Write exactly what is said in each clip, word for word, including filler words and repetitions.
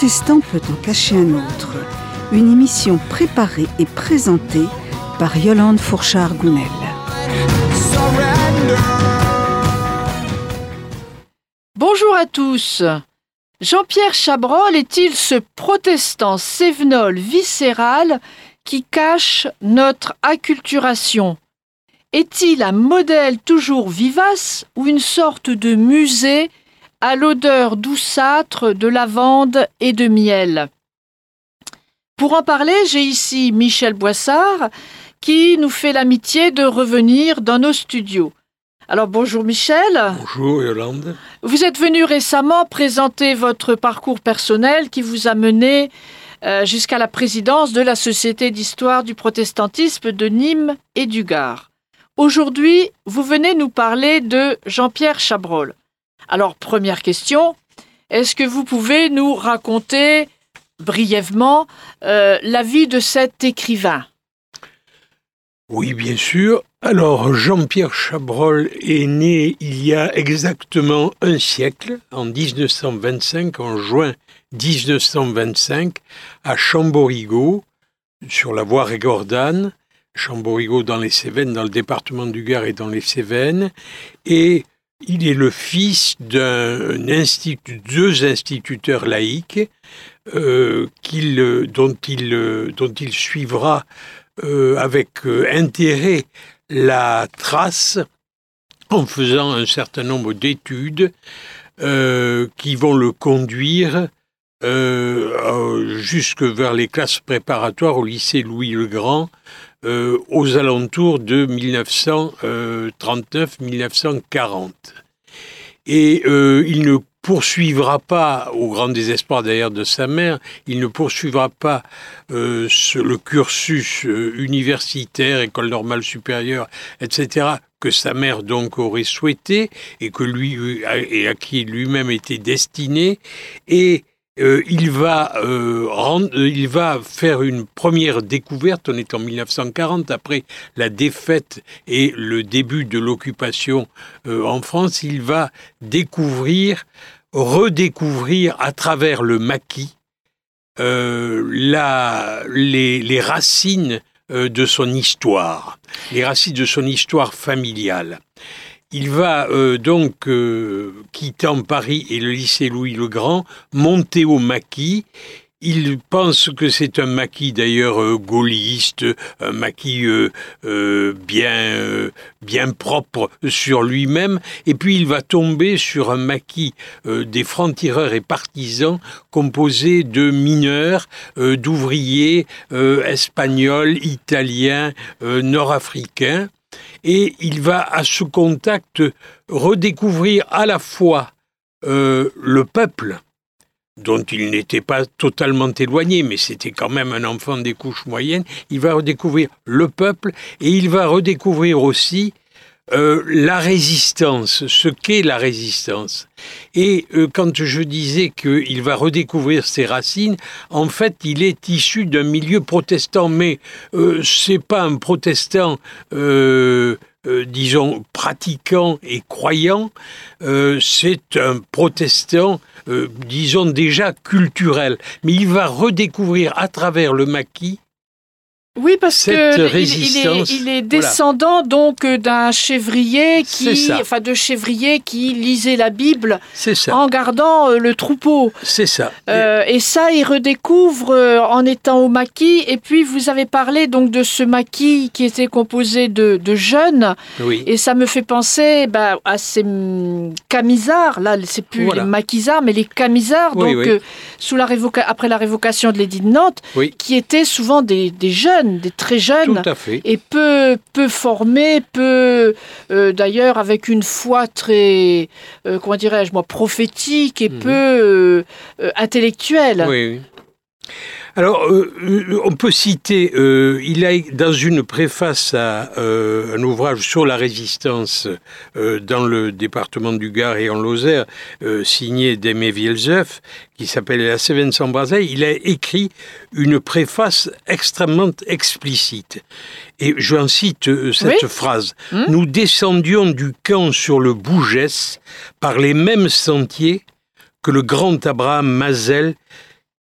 protestant peut en cacher un autre. Une émission préparée et présentée par Yolande Fourchard-Gounel. Bonjour à tous. Jean-Pierre Chabrol est-il ce protestant cévenol viscéral qui cache notre acculturation? Est-il un modèle toujours vivace ou une sorte de musée à l'odeur douceâtre de lavande et de miel? Pour en parler, j'ai ici Michel Boissard qui nous fait l'amitié de revenir dans nos studios. Alors bonjour Michel. Bonjour Yolande. Vous êtes venu récemment présenter votre parcours personnel qui vous a mené euh, jusqu'à la présidence de la Société d'histoire du protestantisme de Nîmes et du Gard. Aujourd'hui, vous venez nous parler de Jean-Pierre Chabrol. Alors, première question, est-ce que vous pouvez nous raconter brièvement euh, la vie de cet écrivain? Oui, bien sûr. Alors, Jean-Pierre Chabrol est né il y a exactement un siècle, en dix-neuf cent vingt-cinq, en juin dix-neuf cent vingt-cinq, à Chamborigot, sur la voie Régordane, Chamborigot dans les Cévennes, dans le département du Gard et dans les Cévennes, et il est le fils d'un institut, deux instituteurs laïcs euh, qu'il, dont, il, dont il suivra euh, avec euh, intérêt la trace en faisant un certain nombre d'études euh, qui vont le conduire euh, jusque vers les classes préparatoires au lycée Louis-le-Grand, Euh, aux alentours de dix-neuf cent trente-neuf à dix-neuf cent quarante. Et euh, il ne poursuivra pas, au grand désespoir d'ailleurs de sa mère, il ne poursuivra pas euh, ce, le cursus euh, universitaire, école normale supérieure, et cetera, que sa mère donc aurait souhaité et, que lui, et à qui lui-même était destiné. Et Euh, il, va, euh, rendre, il va faire une première découverte, on est en dix-neuf cent quarante, après la défaite et le début de l'occupation euh, en France, il va découvrir, redécouvrir à travers le maquis euh, la, les, les racines euh, de son histoire, les racines de son histoire familiale. Il va euh, donc, euh, quittant Paris et le lycée Louis-le-Grand, monter au maquis. Il pense que c'est un maquis d'ailleurs euh, gaulliste, un maquis euh, euh, bien, euh, bien propre sur lui-même. Et puis il va tomber sur un maquis euh, des francs-tireurs et partisans composé de mineurs, euh, d'ouvriers euh, espagnols, italiens, euh, nord-africains. Et il va à ce contact redécouvrir à la fois euh, le peuple, dont il n'était pas totalement éloigné, mais c'était quand même un enfant des couches moyennes. Il va redécouvrir le peuple et il va redécouvrir aussi euh, la résistance, ce qu'est la résistance. Et euh, quand je disais qu'il va redécouvrir ses racines, en fait, il est issu d'un milieu protestant, mais euh, c'est pas un protestant, euh, euh, disons, pratiquant et croyant, euh, c'est un protestant, euh, disons, déjà culturel. Mais il va redécouvrir à travers le maquis Oui, parce cette que résistance, il, il, est, il est descendant voilà. donc d'un chevrier qui, enfin de chevrier qui lisait la Bible en gardant euh, le troupeau. C'est ça. Euh, et ça, il redécouvre euh, en étant au maquis. Et puis vous avez parlé donc de ce maquis qui était composé de, de jeunes. Oui. Et ça me fait penser bah, à ces mm, camisards. Là, c'est plus voilà. les maquisards, mais les camisards. Oui, donc oui. Euh, sous la révoca- après la révocation de l'édit de Nantes, oui. qui étaient souvent des, des jeunes. Des très jeunes Tout à fait. et peu, peu formés, peu euh, d'ailleurs avec une foi très, euh, comment dirais-je moi, prophétique et mmh. peu euh, euh, intellectuelle. Oui, oui. Alors, euh, on peut citer, euh, il a dans une préface à euh, un ouvrage sur la résistance euh, dans le département du Gard et en Lozère, euh, signé d'Aimé Vielzeuf, qui s'appelle La Cévenne sans Braseille, il a écrit une préface extrêmement explicite. Et j'en cite euh, cette oui. phrase. Mmh. « Nous descendions du camp sur le Bougès par les mêmes sentiers que le grand Abraham Mazel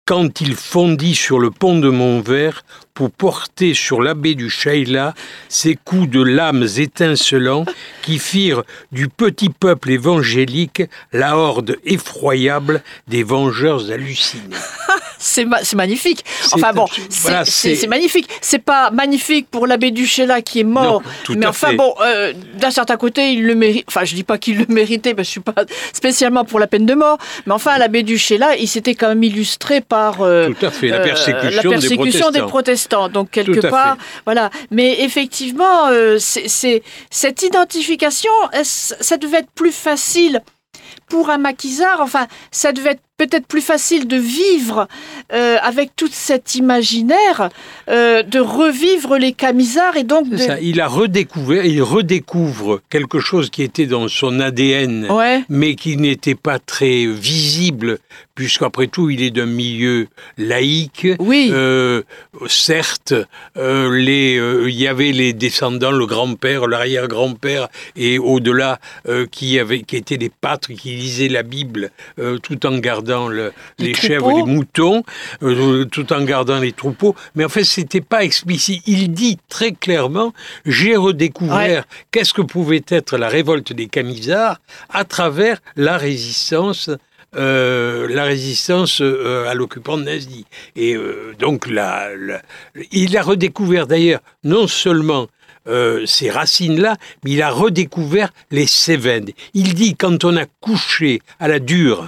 quand il fondit sur le pont de Montvert pour porter sur l'abbé du Chayla ses coups de lames étincelants qui firent du petit peuple évangélique la horde effroyable des vengeurs hallucinés. C'est, ma- c'est magnifique. C'est Enfin bon, absolu- c'est, voilà, c'est, c'est- c'est magnifique. C'est pas magnifique pour l'abbé du Chayla qui est mort, Non, tout mais à enfin fait. bon, euh, d'un certain côté, il le mérite. Enfin, je dis pas qu'il le méritait, parce que je suis pas spécialement pour la peine de mort, mais enfin, l'abbé du Chayla, il s'était quand même illustré par euh, Tout à fait, la euh, persécution, la persécution des des protestants. protestants. Donc quelque Tout à part, fait. voilà. Mais effectivement, euh, c'est, c'est cette identification, euh, ça ça devait être plus facile pour un maquisard. Enfin, ça devait être peut-être plus facile de vivre euh, avec tout cet imaginaire, euh, de revivre les camisards et donc de... C'est ça, il a redécouvert, il redécouvre quelque chose qui était dans son A D N, Ouais. mais qui n'était pas très visible, puisqu'après tout, il est d'un milieu laïque. Oui. Euh, certes, euh, les, euh, il y avait les descendants, le grand-père, l'arrière-grand-père, et au-delà, euh, qui, avaient, qui étaient des pâtres, qui lisaient la Bible, euh, tout en gardant le, Les les chèvres troupeaux. et les moutons, euh, tout en gardant les troupeaux. Mais en fait, c'était pas explicite. Il dit très clairement, j'ai redécouvert Ouais. qu'est-ce que pouvait être la révolte des Camisards à travers la résistance. Euh, la résistance euh, à l'occupant nazi. Et euh, donc, la, la- il a redécouvert d'ailleurs non seulement euh, ces racines-là, mais il a redécouvert les Cévennes. Il dit, quand on a couché à la dure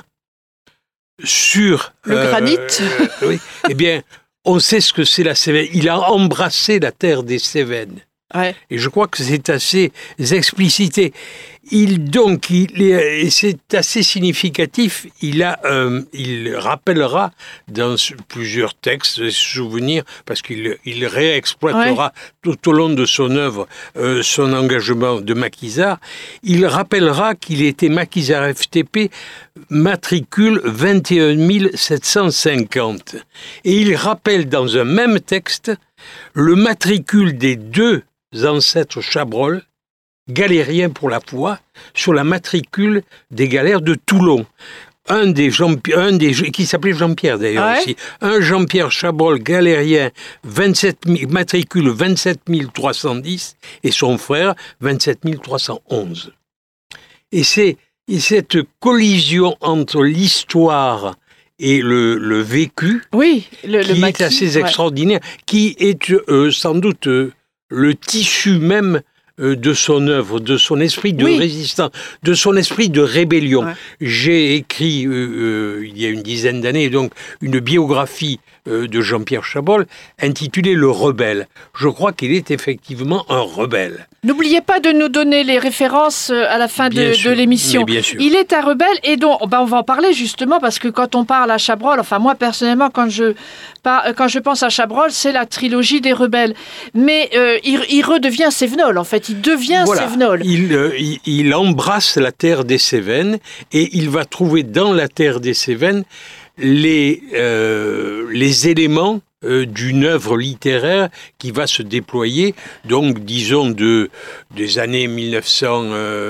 sur... Le granit. euh, oui, eh bien, on sait ce que c'est la Cévenne. Il a embrassé la terre des Cévennes. Ouais. Et je crois que c'est assez explicité. Il donc, il est, et c'est assez significatif. Il a, euh, il rappellera dans ce- plusieurs textes, souvenirs, parce qu'il il réexploitera tout au long de son œuvre euh, son engagement de maquisard. Il rappellera qu'il était maquisard F T P matricule vingt et un mille sept cent cinquante. Et il rappelle dans un même texte le matricule des deux ancêtres Chabrol, galériens pour la foi, sur la matricule des galères de Toulon. Un des Jean, un des qui s'appelait Jean-Pierre d'ailleurs Ouais. aussi. Un Jean-Pierre Chabrol, galérien, vingt-sept mille, matricule vingt-sept mille trois cent dix, et son frère vingt-sept mille trois cent onze. Et c'est et cette collision entre l'histoire et le, le vécu Oui, le, le qui maquis, est assez ouais. extraordinaire, qui est euh, sans doute euh, le tissu même euh, de son œuvre, de son esprit de Oui. résistance, de son esprit de rébellion. Ouais. J'ai écrit, euh, euh, il y a une dizaine d'années, donc une biographie euh, de Jean-Pierre Chabrol intitulée « Le rebelle ». Je crois qu'il est effectivement un rebelle. N'oubliez pas de nous donner les références euh, à la fin Bien de, sûr, de l'émission. mais bien sûr. Il est un rebelle et donc ben on va en parler justement parce que quand on parle à Chabrol, enfin moi personnellement quand je par- quand je pense à Chabrol, c'est la trilogie des rebelles. Mais euh, il, il redevient Cévenol en fait, il devient Voilà. Cévenol. Il, euh, il, il embrasse la terre des Cévennes et il va trouver dans la terre des Cévennes les, euh, les éléments euh, d'une œuvre littéraire qui va se déployer, donc disons de, des années mille neuf cent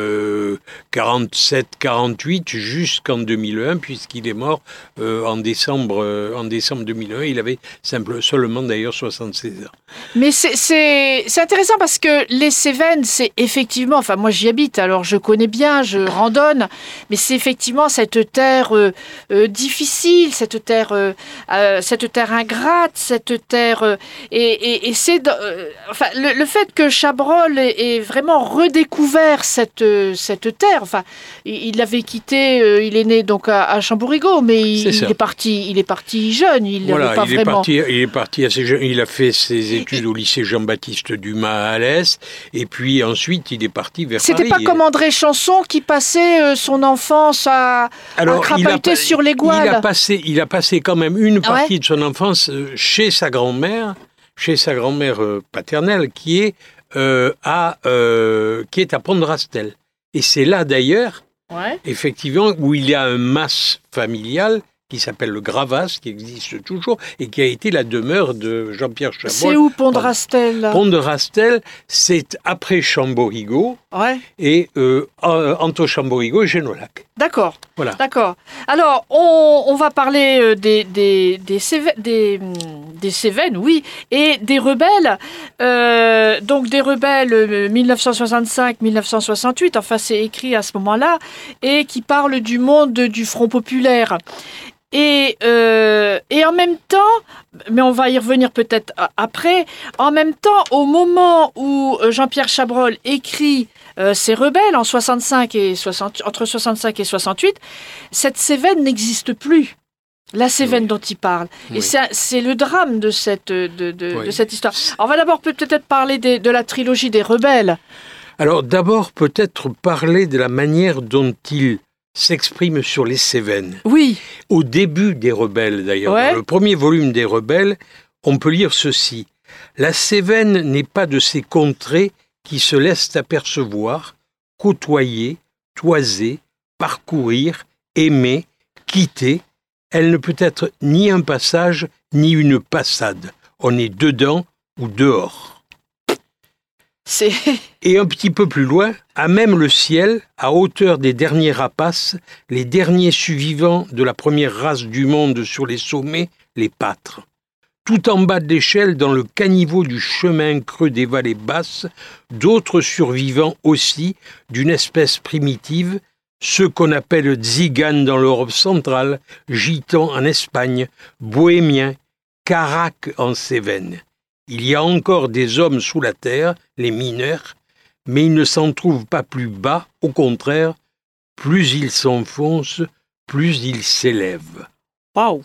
quarante-sept quarante-huit jusqu'en deux mille un, puisqu'il est mort euh, en, décembre, euh, en décembre deux mille un. Il avait simple, seulement d'ailleurs soixante-seize ans. Mais c'est- c'est c'est intéressant parce que les Cévennes, c'est effectivement, enfin moi j'y habite, alors je connais bien, je randonne, mais c'est effectivement cette terre euh, euh, difficile, cette terre, euh, euh, cette terre ingrate, cette terre, euh, et, et, et c'est, dans- euh, enfin le, le fait que Chabrol ait, ait vraiment redécouvert cette euh, cette terre, enfin il il l'avait quitté, euh, il est né donc à, à Chambourrigaud, mais il, C'est ça. il est parti, il est parti jeune, il n'avait Voilà, pas il est vraiment. parti, il est parti assez jeune. Il a fait ses études au lycée Jean-Baptiste Dumas à Alès, et puis ensuite il est parti vers C'était Paris. pas comme André Chanson qui passait euh, son enfance à, Alors, à il a crapahuter pas- sur les Il a gouales. passé, il a passé quand même une Ah ouais partie de son enfance euh, chez sa grand-mère, chez sa grand-mère euh, paternelle, qui est euh, à euh, qui est à Pont-de-Rastel. Et c'est là d'ailleurs, Ouais. effectivement, où il y a un mas familial qui s'appelle le Gravas, qui existe toujours et qui a été la demeure de Jean-Pierre Chabrol. C'est où Pont de Rastel? Pont de Rastel, c'est après Chamborigot ouais. et euh, entre Chamborigot et Génolac. D'accord. Voilà. D'accord. Alors, on, on va parler des, des, des, Cévennes, des, des Cévennes, oui, et des rebelles. Euh, donc, des rebelles dix-neuf cent soixante-cinq dix-neuf cent soixante-huit, enfin, c'est écrit à ce moment-là, et qui parlent du monde du Front populaire. Et, euh, et en même temps, mais on va y revenir peut-être après, en même temps, au moment où Jean-Pierre Chabrol écrit euh, ses rebelles en soixante-cinq et soixante, entre soixante-cinq et soixante-huit, cette Cévenne n'existe plus. La Cévenne oui. dont il parle. Oui. Et c'est, c'est le drame de cette, de, de, oui. de cette histoire. Alors, on va d'abord peut-être parler des, de la trilogie des rebelles. Alors d'abord peut-être parler de la manière dont il s'exprime sur les Cévennes. Oui. Au début des rebelles, d'ailleurs, ouais. dans le premier volume des rebelles, on peut lire ceci. La Cévenne n'est pas de ces contrées qui se laissent apercevoir, côtoyer, toiser, parcourir, aimer, quitter. Elle ne peut être ni un passage, ni une passade. On est dedans ou dehors. C'est... Et un petit peu plus loin, à même le ciel, à hauteur des derniers rapaces, les derniers survivants de la première race du monde sur les sommets, les pâtres. Tout en bas de l'échelle, dans le caniveau du chemin creux des vallées basses, d'autres survivants aussi, d'une espèce primitive, ceux qu'on appelle tziganes dans l'Europe centrale, gitans en Espagne, bohémiens, caraques en Cévennes. Il y a encore des hommes sous la terre, les mineurs, mais ils ne s'en trouvent pas plus bas, au contraire, plus ils s'enfoncent, plus ils s'élèvent. Waouh!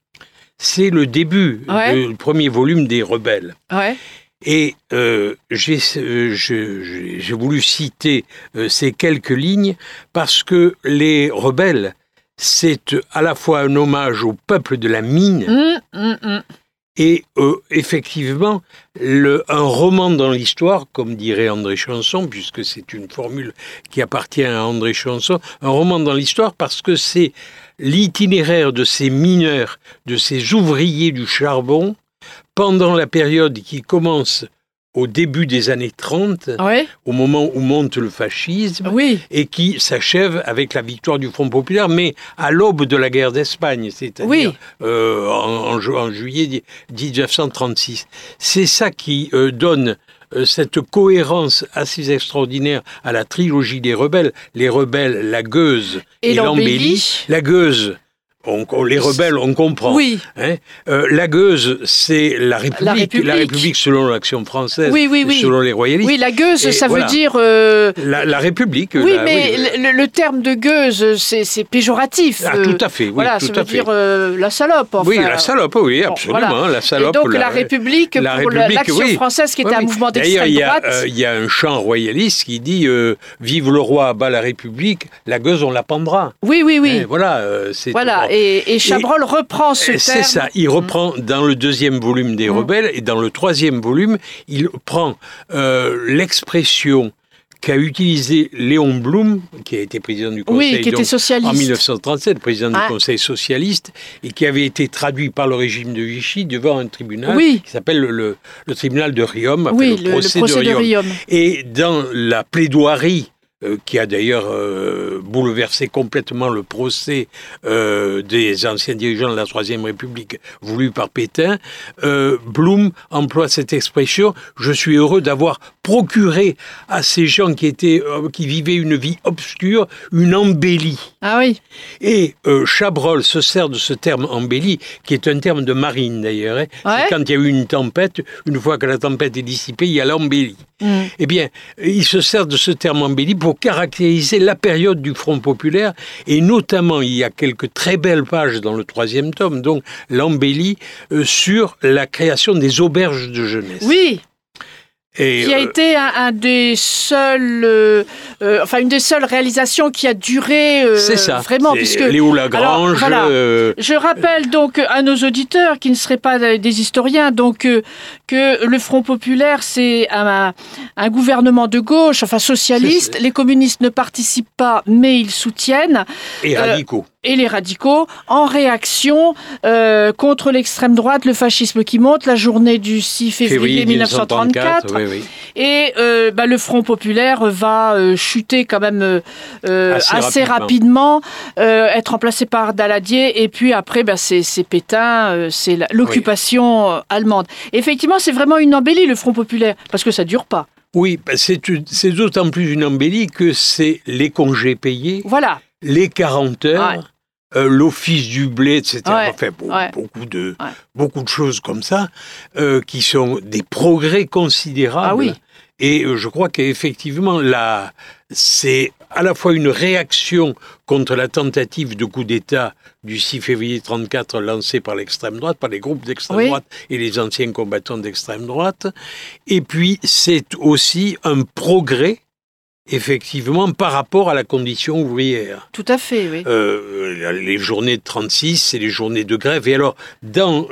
C'est le début ouais. du premier volume des Rebelles. Ouais. Et euh, j'ai, euh, je, j'ai, j'ai voulu citer euh, ces quelques lignes parce que les Rebelles, c'est à la fois un hommage au peuple de la mine, mmh, mmh, mmh. Et euh, effectivement, le, un roman dans l'histoire, comme dirait André Chanson, puisque c'est une formule qui appartient à André Chanson, un roman dans l'histoire parce que c'est l'itinéraire de ces mineurs, de ces ouvriers du charbon, pendant la période qui commence au début des années trente, ouais. au moment où monte le fascisme, oui. et qui s'achève avec la victoire du Front populaire, mais à l'aube de la guerre d'Espagne, c'est-à-dire oui. euh, en, en, en juillet dix-neuf cent trente-six. C'est ça qui euh, donne euh, cette cohérence assez extraordinaire à la trilogie des rebelles. Les rebelles, la gueuse et, et l'embellie. La gueuse... On, on, les rebelles, on comprend. Oui. Hein euh, la gueuse, c'est la République. La République, la République selon l'Action française, oui, oui, oui. selon les royalistes. Oui, la gueuse, et ça voilà. veut dire... Euh... La, la République. Oui, la, mais oui, le, le terme de gueuse, c'est, c'est péjoratif. Ah, tout à fait, oui. Voilà, tout ça à veut fait. dire euh, la salope. Enfin. Oui, la salope, oui, absolument. Bon, voilà. La salope. Et donc la, la République, la pour République, l'Action oui. française, qui était oui, un oui. mouvement d'extrême D'ailleurs, droite. il y, euh, y a un chant royaliste qui dit euh, « Vive le roi, bas la République, la gueuse, on la pendra ». Oui, oui, oui. Et voilà. Euh, c'est voilà. Et, et Chabrol et, reprend ce terme. C'est ça. Il reprend dans le deuxième volume des mmh. Rebelles et dans le troisième volume, il prend euh, l'expression qu'a utilisé Léon Blum, qui a été président du Conseil oui, qui donc, était socialiste. en dix-neuf cent trente-sept, président ah. du Conseil socialiste, et qui avait été traduit par le régime de Vichy devant un tribunal oui. qui s'appelle le, le, le tribunal de Riom, oui, le, le procès, le procès de, de, Riom. de Riom. Et dans la plaidoirie Euh, qui a d'ailleurs euh, bouleversé complètement le procès euh, des anciens dirigeants de la Troisième République voulu par Pétain, euh, Blum emploie cette expression « Je suis heureux d'avoir procuré à ces gens qui, étaient, euh, qui vivaient une vie obscure une embellie ». Ah oui. Et euh, Chabrol se sert de ce terme embellie, qui est un terme de marine d'ailleurs. Hein. Ouais. C'est quand il y a eu une tempête, une fois que la tempête est dissipée, il y a l'embellie. Mm. Eh bien, il se sert de ce terme embellie pour caractériser la période du Front populaire, et notamment, il y a quelques très belles pages dans le troisième tome, donc l'embellie, euh, sur la création des auberges de jeunesse. Oui. Et qui a euh, été un, un des seuls, euh, euh, enfin une des seules réalisations qui a duré euh, c'est ça, vraiment. C'est puisque Léo Lagrange. Alors, voilà, euh... Je rappelle donc à nos auditeurs qui ne seraient pas des historiens, donc euh, que le Front populaire c'est un, un gouvernement de gauche, enfin socialiste. C'est, c'est... Les communistes ne participent pas, mais ils soutiennent. Et radicaux. Euh, et les radicaux, en réaction euh, contre l'extrême droite, le fascisme qui monte, la journée du six février mille neuf cent trente-quatre. Oui, oui. Et euh, bah, le Front populaire va euh, chuter quand même euh, assez, assez rapidement, rapidement euh, être remplacé par Daladier, et puis après, bah, c'est, c'est Pétain, euh, c'est la, l'occupation oui. allemande. Et effectivement, c'est vraiment une embellie, le Front populaire, parce que ça ne dure pas. Oui, bah, c'est, c'est d'autant plus une embellie que c'est les congés payés, voilà. les quarante heures... Ouais. Euh, l'office du blé, et cetera. Ouais, enfin, bon, ouais. beaucoup, de, ouais. beaucoup de choses comme ça, euh, qui sont des progrès considérables. Ah oui. Et euh, je crois qu'effectivement, là, c'est à la fois une réaction contre la tentative de coup d'État du six février trente-quatre lancée par l'extrême droite, par les groupes d'extrême oui. droite et les anciens combattants d'extrême droite. Et puis, c'est aussi un progrès, effectivement, par rapport à la condition ouvrière. Tout à fait, oui. Euh, les journées de trente-six, c'est les journées de grève. Et alors, dans,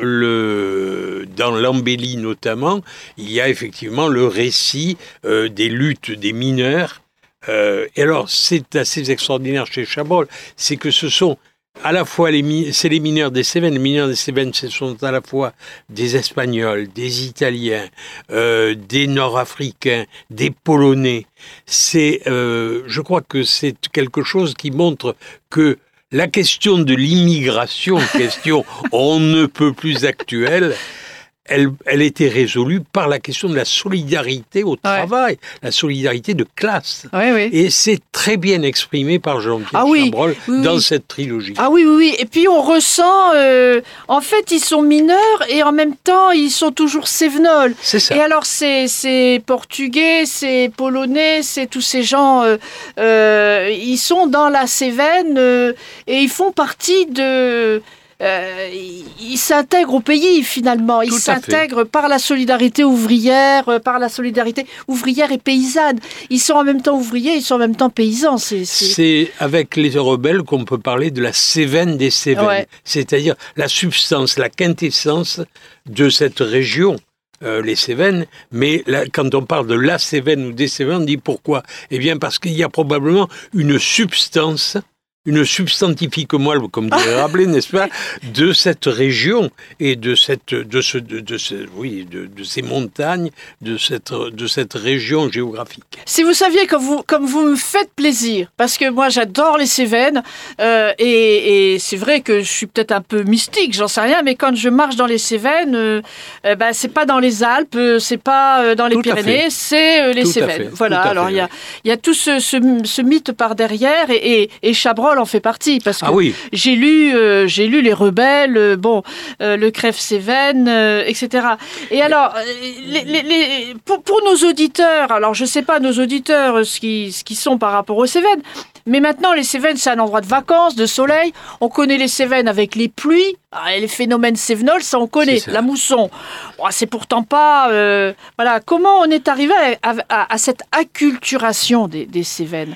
le, dans l'embellie notamment, il y a effectivement le récit euh, des luttes des mineurs. Euh, et alors, c'est assez extraordinaire chez Chabrol, c'est que ce sont à la fois les, c'est les mineurs des Cévennes. Les mineurs des Cévennes, ce sont à la fois des Espagnols, des Italiens, euh, des Nord-Africains, des Polonais. C'est, euh, je crois que c'est quelque chose qui montre que la question de l'immigration, question on ne peut plus actuelle, Elle, elle était résolue par la question de la solidarité au travail, ouais. la solidarité de classe. Ouais, ouais. Et c'est très bien exprimé par Jean-Pierre ah, oui, Chabrol oui, dans oui. cette trilogie. Ah oui, oui, oui. Et puis on ressent, euh, en fait, ils sont mineurs et en même temps, ils sont toujours cévenols. C'est ça. Et alors, c'est, c'est portugais, c'est polonais, c'est tous ces gens, euh, euh, ils sont dans la Cévennes euh, et ils font partie de... Euh, ils s'intègrent au pays finalement, ils Tout s'intègrent par la solidarité ouvrière, par la solidarité ouvrière et paysanne. Ils sont en même temps ouvriers, ils sont en même temps paysans. C'est, c'est... c'est avec les rebelles qu'on peut parler de la Cévenne des Cévennes, ouais. c'est-à-dire la substance, la quintessence de cette région. Euh, les Cévennes, mais là, quand on parle de la Cévenne ou des Cévennes, on dit pourquoi ? Eh bien parce qu'il y a probablement une substance, une substantifique moelle, comme dirait Rabelais, n'est-ce pas, de cette région et de cette, de ce, de, de ce, oui, de, de ces montagnes, de cette, de cette région géographique. Si vous saviez comme vous, comme vous me faites plaisir, parce que moi j'adore les Cévennes euh, et, et c'est vrai que je suis peut-être un peu mystique, j'en sais rien, mais quand je marche dans les Cévennes, euh, euh, ben c'est pas dans les Alpes, c'est pas euh, dans les tout Pyrénées, c'est euh, les tout Cévennes. Voilà. Alors il y a, il y a tout ce, ce, ce mythe par derrière et, et, et Chabrol en fait partie parce que ah oui. j'ai lu euh, j'ai lu les rebelles euh, bon euh, le Crève Cévennes euh, etc et alors les, les, les, pour, pour nos auditeurs, alors je sais pas nos auditeurs ce qui ce qui sont par rapport aux Cévennes, mais maintenant les Cévennes c'est un endroit de vacances, de soleil, on connaît les Cévennes avec les pluies, les phénomènes cévenols, ça on connaît, ça. La mousson, oh, c'est pourtant pas euh, voilà, comment on est arrivé à, à, à cette acculturation des, des Cévennes?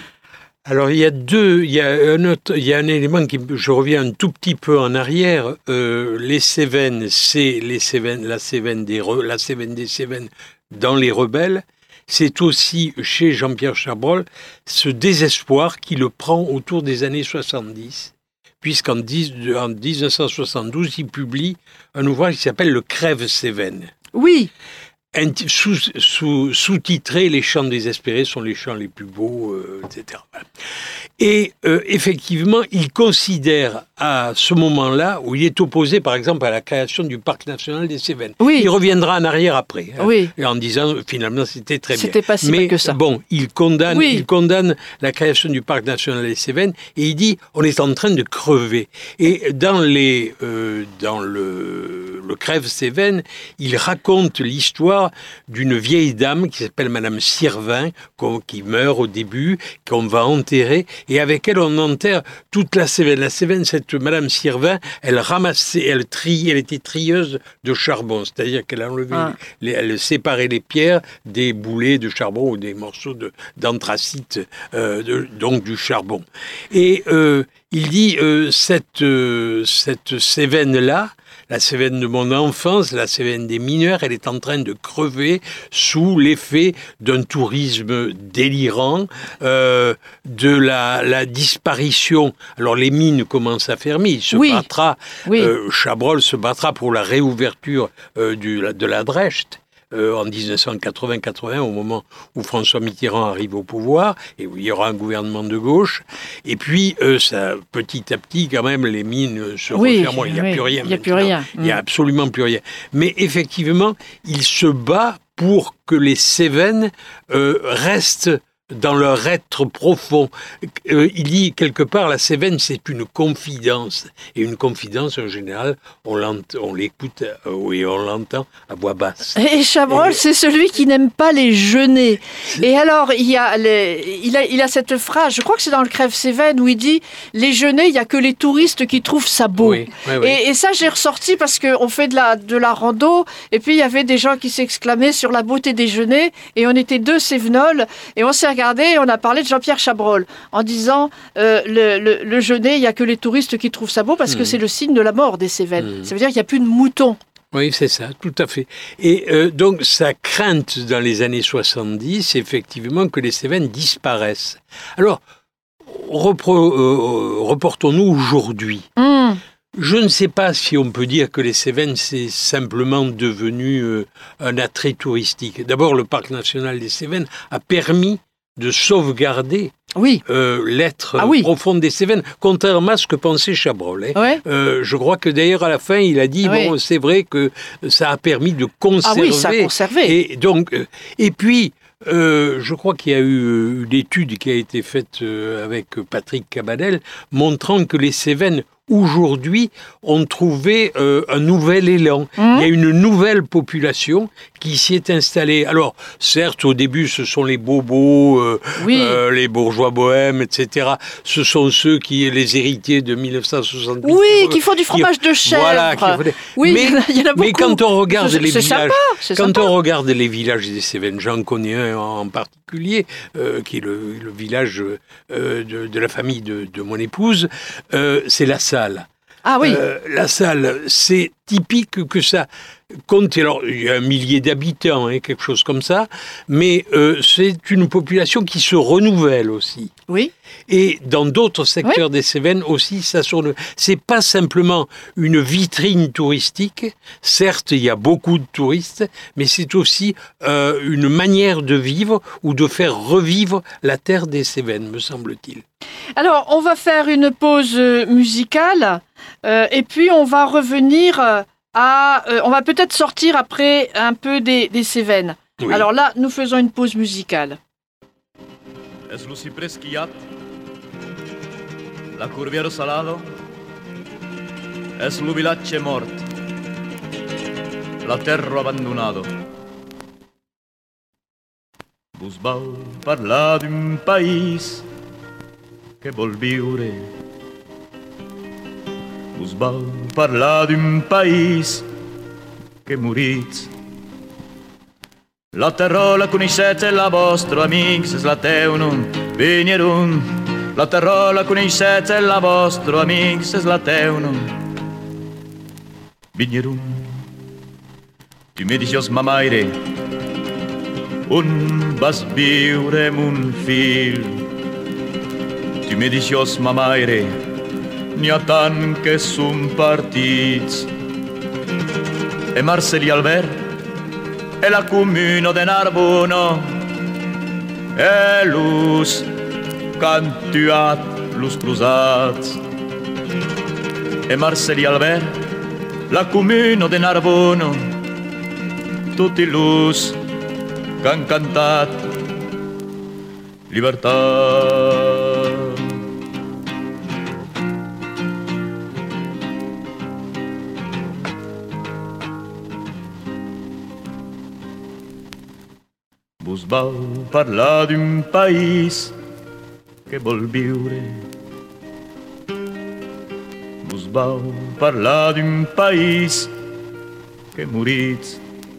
Alors il y a deux, il y a un autre, il y a un élément qui, je reviens un tout petit peu en arrière. Euh, les Cévennes, c'est les Cévennes, la Cévenne des la Cévenne des Cévennes dans les rebelles. C'est aussi chez Jean-Pierre Chabrol ce désespoir qui le prend autour des années soixante-dix, puisqu'en en dix-neuf cent soixante-douze, il publie un ouvrage qui s'appelle Le Crève Cévennes. Oui. Sous, sous, sous-titré « Les chants désespérés sont les chants les plus beaux euh, », et cetera. Et euh, effectivement, il considère à ce moment-là, où il est opposé par exemple à la création du Parc national des Cévennes. Oui. Il reviendra en arrière après, hein, oui. et en disant finalement c'était très c'était bien. Pas si Mais que ça. bon, il condamne, oui. il condamne la création du Parc national des Cévennes et il dit on est en train de crever. Et dans, les, euh, dans le, le Crève Cévennes, il raconte l'histoire d'une vieille dame qui s'appelle Madame Sirvin, qui meurt au début, qu'on va enterrer, et avec elle on enterre toute la Cévennes. La Cévennes, cette Madame Sirvin, elle ramassait, elle triait, elle était trieuse de charbon, c'est-à-dire qu'elle enlevait, ah. les, elle séparait les pierres des boulets de charbon ou des morceaux de, d'anthracite, euh, de, donc du charbon. Et euh, il dit, euh, cette, euh, cette Cévenne-là, la Cévenne de mon enfance, la Cévenne des mineurs, elle est en train de crever sous l'effet d'un tourisme délirant, euh, de la, la disparition. Alors les mines commencent à fermer, il se oui. battra, oui. Euh, Chabrol se battra pour la réouverture euh, du, de la Drecht. Euh, en dix-neuf cent quatre-vingts quatre-vingt, au moment où François Mitterrand arrive au pouvoir, et où il y aura un gouvernement de gauche. Et puis, euh, ça, petit à petit, quand même, les mines se oui, referment. Il n'y a oui, plus rien. Il n'y a plus rien. Il n'y a absolument plus rien. Mais effectivement, il se bat pour que les Cévennes euh, restent dans leur être profond. Euh, il dit quelque part, la Cévenne, c'est une confidence. Et une confidence, en général, on, on l'écoute euh, et on l'entend à voix basse. Et Chabrol, et... c'est celui qui n'aime pas les jeûnés. Et alors, il, y a les, il, a, il a cette phrase, je crois que c'est dans le Crève-Cévennes, où il dit « Les jeûnés, il n'y a que les touristes qui trouvent ça beau. Oui, ». oui, oui. Et, et ça, j'ai ressorti parce qu'on fait de la, de la rando, et puis il y avait des gens qui s'exclamaient sur la beauté des jeûnés, et on était deux Cévenols, et on s'est regardé et on a parlé de Jean-Pierre Chabrol en disant euh, le, le, le jeûner, il n'y a que les touristes qui trouvent ça beau parce mmh. que c'est le signe de la mort des Cévennes. Mmh. Ça veut dire qu'il n'y a plus de moutons. Oui, c'est ça, tout à fait. Et euh, donc, sa crainte dans les années soixante-dix, c'est effectivement que les Cévennes disparaissent. Alors, repro, euh, reportons-nous aujourd'hui. Mmh. Je ne sais pas si on peut dire que les Cévennes, c'est simplement devenu euh, un attrait touristique. D'abord, le parc national des Cévennes a permis de sauvegarder oui. euh, l'être ah oui. profond des Cévennes, contrairement à ce que pensait Chabrol. Hein. Ouais. Euh, je crois que d'ailleurs, à la fin, il a dit, ouais. bon, c'est vrai que ça a permis de conserver. Ah oui, ça a conservé. Et, donc, euh, et puis, Euh, je crois qu'il y a eu une étude qui a été faite euh, avec Patrick Cabanel, montrant que les Cévennes, aujourd'hui, ont trouvé euh, un nouvel élan. Mmh. Il y a une nouvelle population qui s'y est installée. Alors, certes, au début, ce sont les bobos, euh, oui. euh, les bourgeois bohèmes, et cetera. Ce sont ceux qui, les héritiers de mille neuf cent soixante-huit. Oui, qui font du fromage qui, de chèvre. Voilà. Qui, oui, mais, il y en a beaucoup. Mais quand on regarde c'est, les c'est villages, sympa, quand sympa. on regarde les villages des Cévennes, j'en connais un en particulier, euh, qui est le, le village euh, de, de la famille de, de mon épouse, euh, c'est la Salle. Ah oui. Euh, la Salle, c'est typique que ça compte. Alors, il y a un millier d'habitants, hein, quelque chose comme ça, mais euh, c'est une population qui se renouvelle aussi. Oui. Et dans d'autres secteurs oui. des Cévennes aussi, ça se renouvelle. C'est pas simplement une vitrine touristique. Certes, il y a beaucoup de touristes, mais c'est aussi euh, une manière de vivre ou de faire revivre la terre des Cévennes, me semble-t-il. Alors, on va faire une pause musicale euh, et puis on va revenir à... Euh, on va peut-être sortir après un peu des, des Cévennes. Oui. Alors là, nous faisons une pause musicale. Es lo cipresquiat, la curviero salado, es lo villacce mort, la terra abbandonado. Vos vau parlar d'un país que vol viure. Vos vau parlar d'un país que morits. La terra la coneixete, la vostra amics és la teuna, vinyerum. La terra la coneixete, la vostra amics és la teuna, vinyerum. Tu me dixios mamaire, on vas viure mon fill. Tu me dixios mamaire, n'hi ha tant que som partits. E Marcel i Albert, e la comuna de Narbona, e los cantuat, los cruzats. E Marcel i Albert, la comuna de Narbona, tutti los que han cantat llibertat. Vos vau parlar d'un país che vol viure. Vos vau parlar d'un país que morits.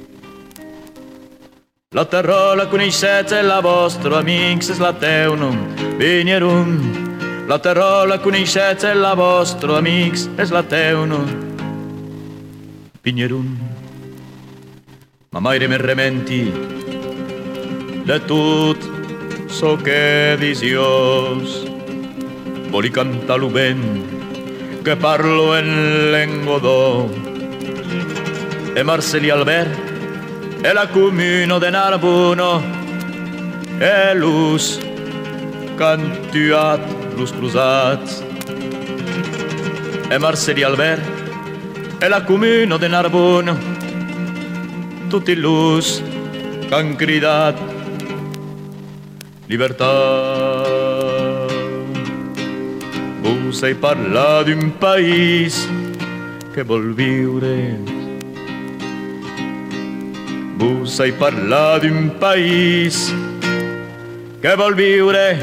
La terra la coneixets e la vostra amics es la teu nom, Vignerum. La terra la coneixets e la vostra amics es la teu nom, Vignerum. Ma mai me rementi de tot so que visiós. Voli cantar lo ben que parlo en lengodò. E Marceli Albert e la comune de Narbona e lus cantuat los cruzats. E Marceli Albert e la comune de Narbona tutti lus c'han cridat libertà. Vos sei parlar d'un país que vol viure. Vos sei parlar d'un país que vol vivre.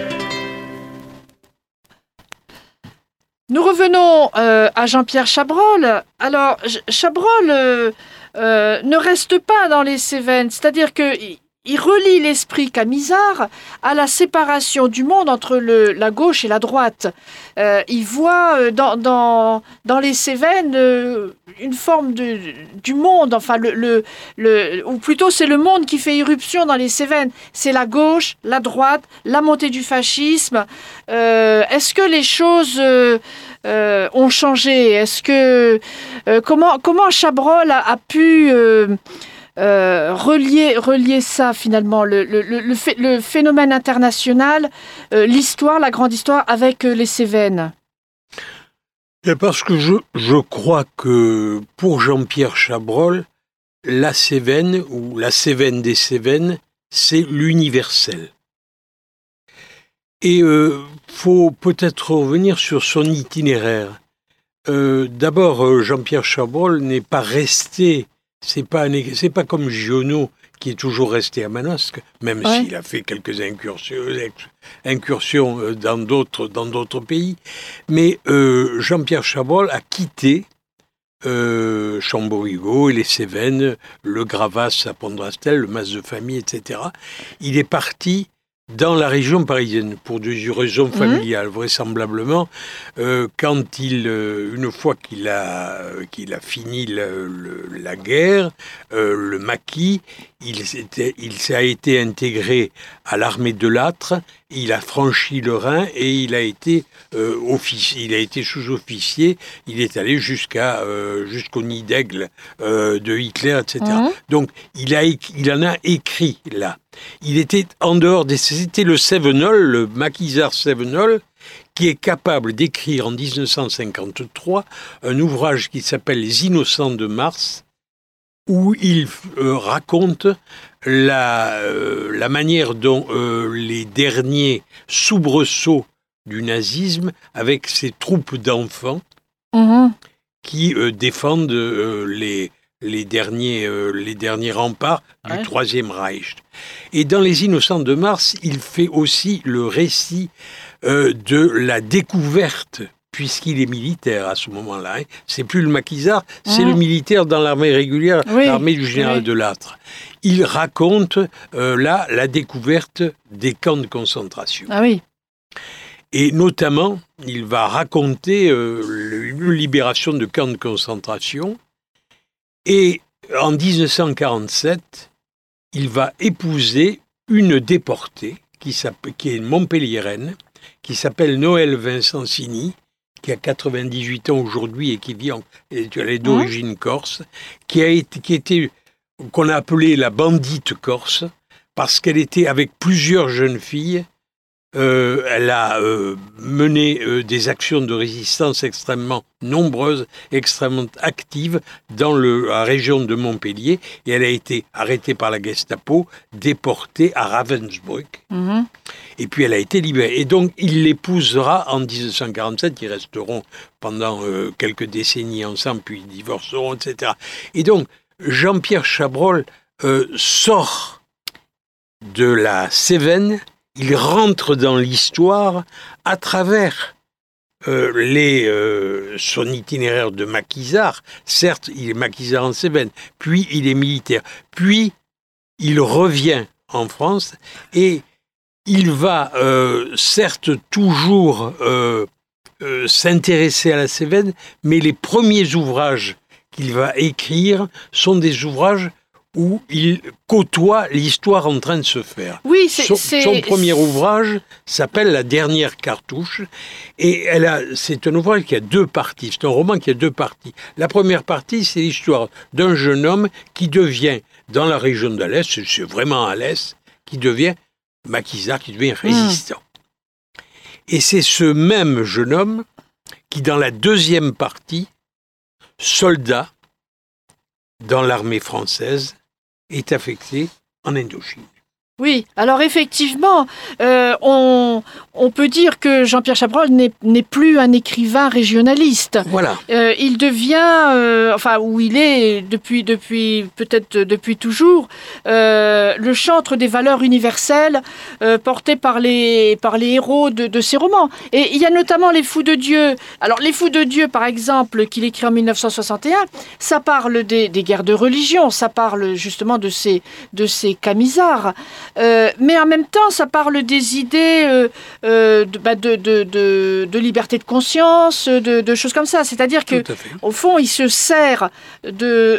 Nous revenons euh, à Jean-Pierre Chabrol. Alors, Chabrol euh, euh, ne reste pas dans les Cévennes, c'est-à-dire qu'il il relie l'esprit Camisard à la séparation du monde entre le, la gauche et la droite. Euh, il voit euh, dans, dans, dans les Cévennes euh, une forme de, du monde, enfin, le, le, le, ou plutôt c'est le monde qui fait irruption dans les Cévennes. C'est la gauche, la droite, la montée du fascisme. Euh, est-ce que les choses euh, euh, ont changé? Est-ce que euh, comment, comment Chabrol a, a pu euh, Euh, relier, relier ça finalement, le, le, le, phé, le phénomène international, euh, l'histoire, la grande histoire avec euh, les Cévennes? Et parce que je, je crois que pour Jean-Pierre Chabrol, la Cévenne ou la Cévenne des Cévennes, c'est l'universel. Et il euh, faut peut-être revenir sur son itinéraire. Euh, d'abord, euh, Jean-Pierre Chabrol n'est pas resté. C'est pas, c'est pas comme Giono qui est toujours resté à Manosque, même ouais. s'il a fait quelques incursions, incursions dans d'autres, dans d'autres pays. Mais euh, Jean-Pierre Chabrol a quitté euh, Chamborigo et les Cévennes, le Gravas à Pondrastel, le Mas de Famille, et cetera. Il est parti dans la région parisienne, pour des raisons familiales, mmh. vraisemblablement, euh, quand il, euh, une fois qu'il a, euh, qu'il a fini le, le, la guerre, euh, le maquis, il, il a été intégré à l'armée de Lattre, il a franchi le Rhin et il a été euh, officier, il a été sous-officier, il est allé jusqu'à euh, jusqu'au nid d'aigle euh, de Hitler, et cetera. Mmh. Donc il a, il en a écrit là. Il était en dehors des, c'était le Cévenol, le maquisard Cévenol, qui est capable d'écrire en dix-neuf cent cinquante-trois un ouvrage qui s'appelle Les Innocents de Mars, où il euh, raconte la, euh, la manière dont euh, les derniers soubresauts du nazisme, avec ses troupes d'enfants, mmh. qui euh, défendent euh, les, les, derniers, euh, les derniers remparts ouais. du Troisième Reich. Et dans Les Innocents de Mars, il fait aussi le récit euh, de la découverte, puisqu'il est militaire à ce moment-là. Hein. C'est plus le maquisard, mmh. c'est le militaire dans l'armée régulière, oui. l'armée du général oui. de Lattre. Il raconte euh, là la découverte des camps de concentration. Ah oui. Et notamment, il va raconter euh, une libération de camps de concentration. Et en dix-neuf cent quarante-sept, il va épouser une déportée qui, qui est une Montpelliéraine, qui s'appelle Noël Vincenzini, qui a quatre-vingt-dix-huit ans aujourd'hui et qui vit en, elle est d'origine mmh. corse, qui a été, qui était, qu'on a appelée la bandite corse, parce qu'elle était avec plusieurs jeunes filles. Euh, elle a euh, mené euh, des actions de résistance extrêmement nombreuses, extrêmement actives dans le, la région de Montpellier, et elle a été arrêtée par la Gestapo, déportée à Ravensbrück, mmh. et puis elle a été libérée. Et donc il l'épousera en dix-neuf cent quarante-sept, ils resteront pendant euh, quelques décennies ensemble, puis ils divorceront, et cetera. Et donc Jean-Pierre Chabrol euh, sort de la Cévenne il rentre dans l'histoire à travers euh, les, euh, son itinéraire de maquisard. Certes, il est maquisard en Cévennes, puis il est militaire, puis il revient en France et il va euh, certes toujours euh, euh, s'intéresser à la Cévenne, mais les premiers ouvrages qu'il va écrire sont des ouvrages où il côtoie l'histoire en train de se faire. Oui, c'est, son, c'est... son premier ouvrage s'appelle La dernière cartouche, et elle a, c'est un ouvrage qui a deux parties, c'est un roman qui a deux parties. La première partie, c'est l'histoire d'un jeune homme qui devient, dans la région de l'Est, c'est, c'est vraiment à l'Est, qui devient maquisard, qui devient résistant. Mmh. Et c'est ce même jeune homme qui, dans la deuxième partie, soldat dans l'armée française, est affecté en Indochine. Oui, alors effectivement, euh, on, on peut dire que Jean-Pierre Chabrol n'est, n'est plus un écrivain régionaliste. Voilà. Euh, il devient, euh, enfin, où il est depuis, depuis peut-être depuis toujours, euh, le chantre des valeurs universelles euh, portées par les, par les héros de, de ses romans. Et il y a notamment Les Fous de Dieu. Alors, Les Fous de Dieu, par exemple, qu'il écrit en dix-neuf cent soixante et un, ça parle des, des guerres de religion, ça parle justement de ces, de ces camisards. Euh, mais en même temps, ça parle des idées euh, euh, de, bah de, de, de, de liberté de conscience, de, de choses comme ça. C'est-à-dire que, au fond, il se sert de,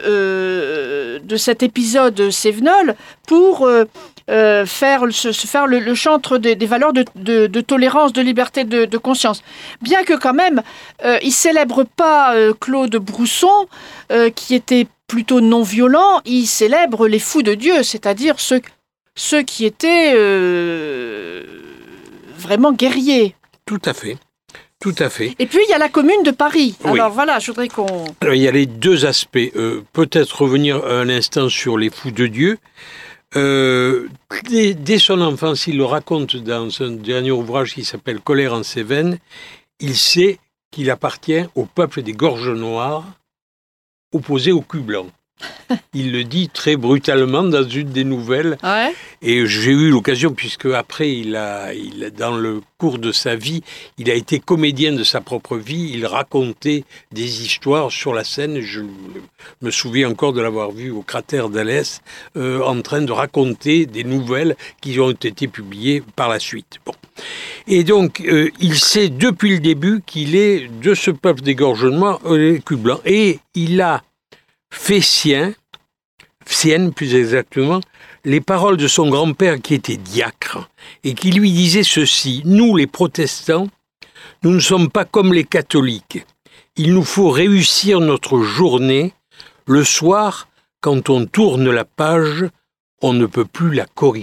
euh, de cet épisode Cévenol pour euh, euh, faire, se, se faire le, le chantre des, des valeurs de, de, de tolérance, de liberté de, de conscience. Bien que quand même, euh, il ne célèbre pas euh, Claude Brousson, euh, qui était plutôt non-violent, il célèbre les fous de Dieu, c'est-à-dire ceux ceux qui étaient euh, vraiment guerriers. Tout à fait, tout à fait. Et puis, il y a la Commune de Paris. Oui. Alors voilà, je voudrais qu'on... Alors, il y a les deux aspects. Euh, peut-être revenir un instant sur les fous de Dieu. Euh, dès, dès son enfance, il le raconte dans son dernier ouvrage qui s'appelle « Colère en Cévennes ». Il sait qu'il appartient au peuple des gorges noires, opposé au cul blanc. Il le dit très brutalement dans une des nouvelles. Ouais. Et j'ai eu l'occasion, puisque après, il a, il, dans le cours de sa vie, il a été comédien de sa propre vie. Il racontait des histoires sur la scène. Je me souviens encore de l'avoir vu au cratère d'Alès, euh, en train de raconter des nouvelles qui ont été publiées par la suite. Bon. Et donc, euh, il sait depuis le début qu'il est de ce peuple des gorges noires, les culs blancs. Et il a fait sien, sienne plus exactement, les paroles de son grand-père qui était diacre et qui lui disait ceci: « Nous, les protestants, nous ne sommes pas comme les catholiques. Il nous faut réussir notre journée. Le soir, quand on tourne la page, on ne peut plus la corriger. »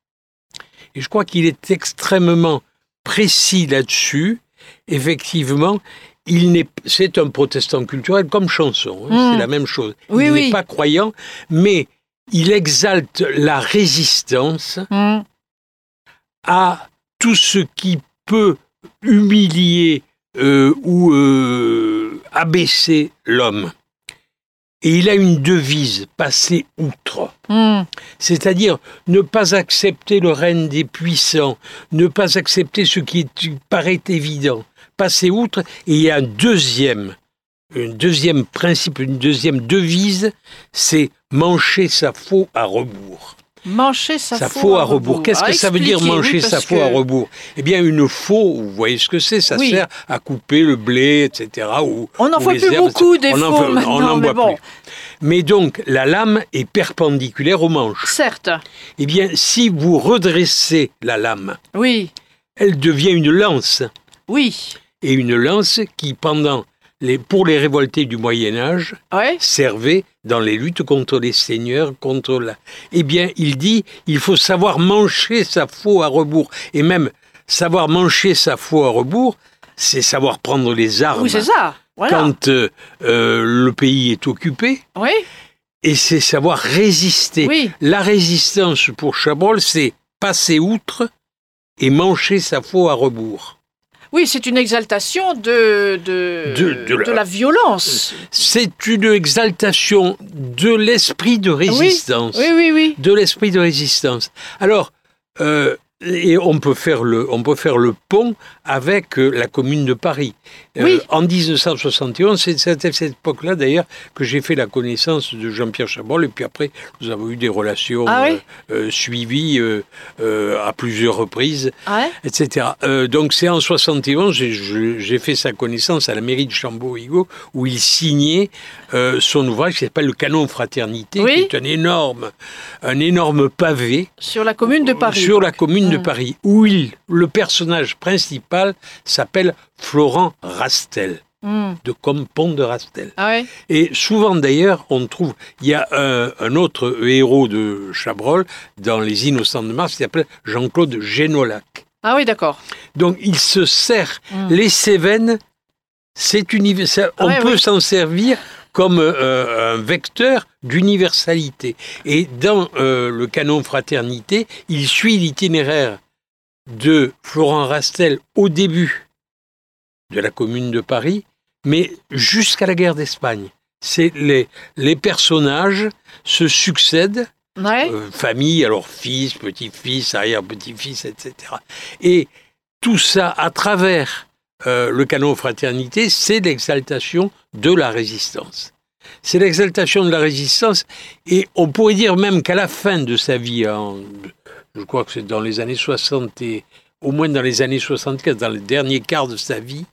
Et je crois qu'il est extrêmement précis là-dessus. Effectivement, il n'est, c'est un protestant culturel comme Chanson, hein, mmh. c'est la même chose. Oui, il oui. n'est pas croyant, mais il exalte la résistance mmh. à tout ce qui peut humilier euh, ou euh, abaisser l'homme. Et il a une devise, passer outre. Mmh. C'est-à-dire ne pas accepter le règne des puissants, ne pas accepter ce qui est, paraît évident. Passer outre. Et il y a un deuxième, un deuxième principe, une deuxième devise, c'est mancher sa faux à rebours. Mancher sa, sa faux, faux à, à rebours. rebours. Qu'est-ce ah, que ça veut dire mancher oui, sa faux que... à rebours? Eh bien, une faux, vous voyez ce que c'est, ça oui. sert à couper le blé, et cetera. Ou, on n'en ou voit plus herbes, beaucoup des on faux en, maintenant, on en mais voit bon. plus. Mais donc, la lame est perpendiculaire au manche. Certes. Eh bien, si vous redressez la lame, oui. elle devient une lance. Oui. Et une lance qui, pendant les, pour les révoltés du Moyen-Âge, ouais. servait dans les luttes contre les seigneurs, contre la... Eh bien, il dit, il faut savoir mancher sa faux à rebours. Et même, savoir mancher sa faux à rebours, c'est savoir prendre les armes. Oui, c'est ça. Voilà. Quand euh, euh, le pays est occupé. Oui. Et c'est savoir résister. Oui. La résistance, pour Chabrol, c'est passer outre et mancher sa faux à rebours. Oui, c'est une exaltation de, de, de, de, la, de la violence. C'est une exaltation de l'esprit de résistance. Oui, oui, oui. oui. De l'esprit de résistance. Alors, euh, Et on peut faire le, on peut faire le pont avec euh, la Commune de Paris. Euh, Oui. En dix-neuf cent soixante et onze, c'est à cette époque-là d'ailleurs que j'ai fait la connaissance de Jean-Pierre Chabrol. Et puis après, nous avons eu des relations Ah oui euh, euh, suivies euh, euh, à plusieurs reprises, Ouais. et cetera. Euh, donc c'est en soixante et onze, j'ai, je- j'ai fait sa connaissance à la mairie de Chambord-Higo, où il signait euh, son ouvrage qui s'appelle Le Canon Fraternité, Oui. qui est un énorme, un énorme pavé Sur la commune de Paris. sur la commune de Mmh. Paris, où il, le personnage principal s'appelle Florent Rastel, Mmh. de comme Pont de Rastel. Ah ouais. Et souvent d'ailleurs, on trouve, il y a un, un autre héros de Chabrol dans Les Innocents de Mars qui s'appelle Jean-Claude Génolac. Ah oui, d'accord. Donc il se sert, Mmh. les Cévennes, c'est universel, on Ouais, peut oui. s'en servir comme euh, un vecteur d'universalité. Et dans euh, le canon Fraternité, il suit l'itinéraire de Florent Rastel au début de la Commune de Paris, mais jusqu'à la guerre d'Espagne. C'est les, les personnages se succèdent, Ouais. euh, famille, alors fils, petit-fils, arrière-petit-fils, et cetera. Et tout ça à travers euh, le canon Fraternité, c'est l'exaltation de la résistance. C'est l'exaltation de la résistance, et on pourrait dire même qu'à la fin de sa vie, en, je crois que c'est dans les années soixante, et au moins dans les années soixante-quinze, dans le dernier quart de sa vie,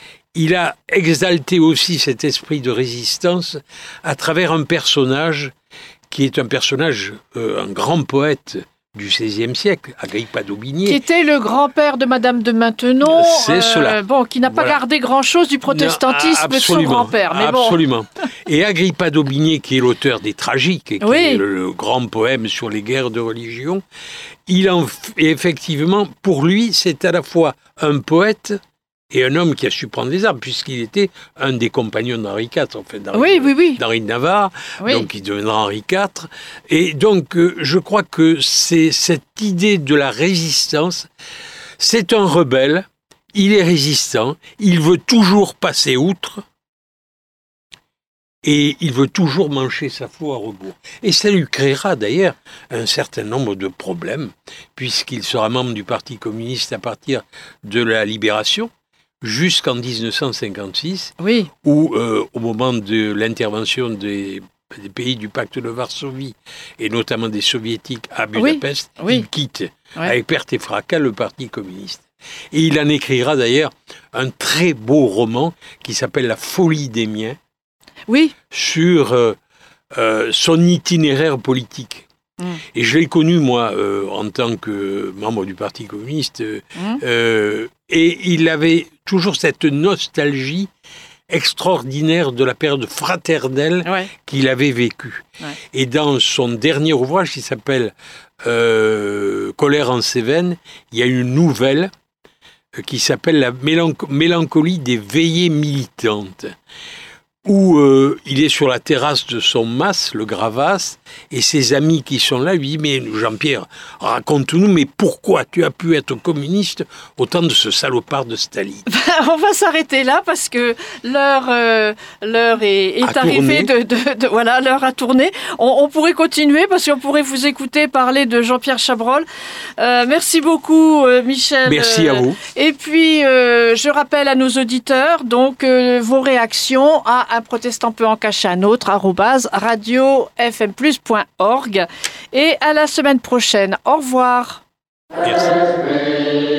il a exalté aussi cet esprit de résistance à travers un personnage qui est un personnage, euh, un grand poète du seizième siècle, Agrippa Qui d'Aubigné. était le grand-père de Madame de Maintenon. C'est cela. Bon, qui n'a pas Voilà. gardé grand-chose du protestantisme Non, de son absolument, grand-père. Mais bon. absolument. Et Agrippa d'Aubigné, qui est l'auteur des Tragiques, et qui Oui. est le, le grand poème sur les guerres de religion, il en f- et effectivement, pour lui, c'est à la fois un poète et un homme qui a su prendre les armes, puisqu'il était un des compagnons d'Henri quatre, en fait, d'Henri, Oui, oui, oui. d'Henri de Navarre, Oui. donc il deviendra Henri quatre. Et donc, euh, je crois que c'est cette idée de la résistance, c'est un rebelle, il est résistant, il veut toujours passer outre, et il veut toujours mancher sa foi à rebours. Et ça lui créera d'ailleurs un certain nombre de problèmes, puisqu'il sera membre du Parti communiste à partir de la Libération, jusqu'en dix-neuf cent cinquante-six, Oui. où, euh, au moment de l'intervention des, des pays du pacte de Varsovie, et notamment des soviétiques à Budapest, oui. il quitte Ouais. avec perte et fracas le Parti communiste. Et il en écrira d'ailleurs un très beau roman qui s'appelle La folie des miens, Oui. sur euh, euh, son itinéraire politique. Mm. Et je l'ai connu, moi, euh, en tant que membre du Parti communiste, euh, Mm. euh, et il avait toujours cette nostalgie extraordinaire de la période fraternelle Ouais. qu'il avait vécue. Ouais. Et dans son dernier ouvrage qui s'appelle euh, Colère en Cévennes, il y a une nouvelle euh, qui s'appelle La mélanc- mélancolie des veillées militantes, où euh, il est sur la terrasse de son mas, le Gravas, et ses amis qui sont là lui disent « Mais Jean-Pierre, raconte-nous, mais pourquoi tu as pu être communiste au temps de ce salopard de Staline ?» On va s'arrêter là parce que l'heure, euh, l'heure est, est A arrivée. tourné. De, de, de- voilà, l'heure a tourné. On, on pourrait continuer parce qu'on pourrait vous écouter parler de Jean-Pierre Chabrol. Euh, merci beaucoup, euh, Michel. Merci à vous. Et puis, euh, je rappelle à nos auditeurs donc euh, vos réactions à un protestant peut en cacher un autre arobase radio f m plus point org et à la semaine prochaine. Au revoir. Merci.